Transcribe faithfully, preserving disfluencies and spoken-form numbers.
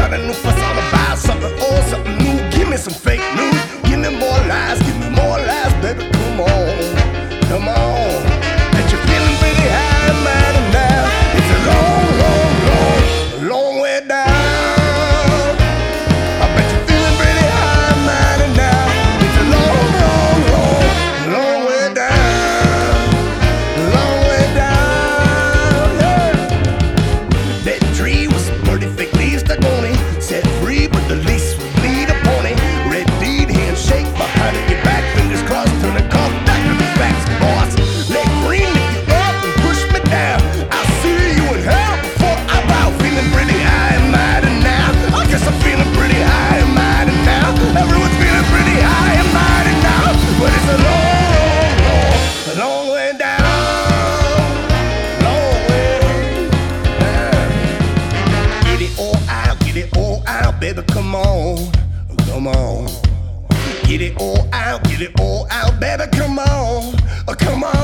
got a new fuss all about something old, something new. Give me some fake news. Give me more lies, give me more lies, baby. Come on, come on. Bet you're feeling pretty high and mighty now. It's a long, long, long, long way down. I bet you're feeling pretty high and mighty now. It's a long, long, long, long way down. Long way down, yeah. That tree was some pretty fake leaves stuck on it. Set free, but the lease would lead a pony. Red deed, handshake behind it, your back, fingers crossed, turn the cuff back to the facts, boss. Let green lift you up and push me down. I'll see you in hell before I bow. Feeling pretty high and mighty now. I guess I'm feeling pretty high and mighty now. Everyone's feeling pretty high and mighty now. But it's a long, long, long way down. Long way down. Get it all out, get it all out, baby, come on, come on. Get it all out, get it all out, baby, come on, oh, come on.